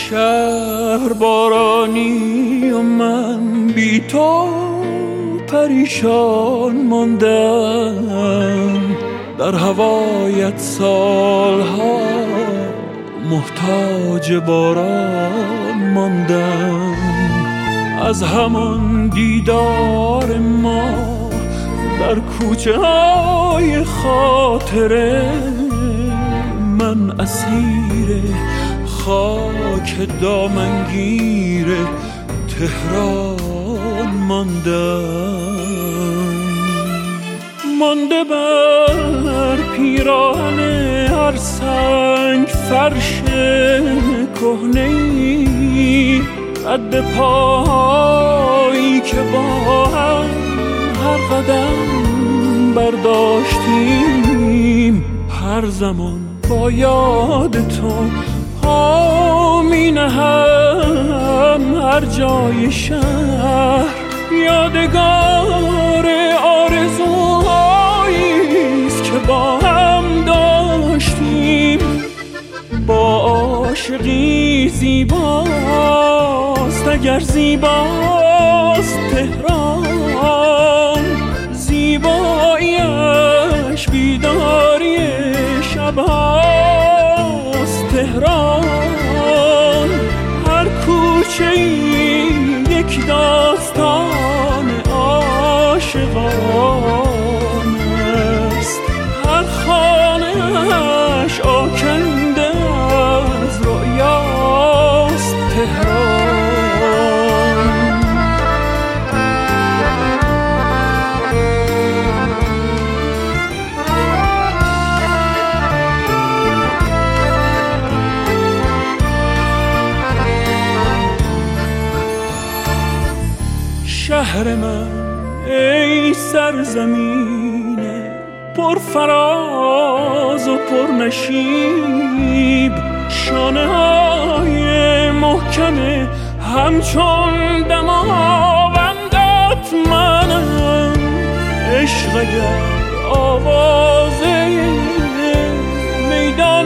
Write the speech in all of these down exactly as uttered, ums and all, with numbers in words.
شهر بارانی و من بی تو پریشان ماندم، در هوایت سالها محتاج باران ماندم. از همان دیدار ما در کوچه های خاطره من اسیر خاک دامنگیر تهران ماندم. مانده بر پیراهن هر سنگ فرش کهنه‌ای، قد پایی که با هم هر قدم برداشتیم، هر زمان با یاد تو پا می نهم. هر جای شهر یادگار آرزوهاییست که با هم داشتیم. با عاشقی زیباست اگر زیباست تهران، زیباییش بیداری شبهاست تهران. هر کوچه‌ای یک داستان عاشقان است، هر خانه‌اش آکنده از رویاست تهران. شهر من ای سرزمین پر فراز و پر نشیب، شانه های محکم همچون دماوندت منم. عشق اگر آوازه میدان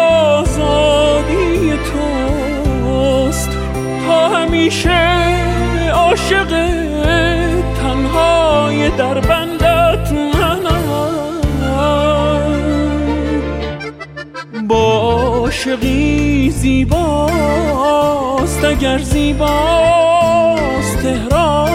آزادی توست، تا همیشه عاشق تنهای در بندت منم. با عاشقی زیباست اگر زیباست تهران،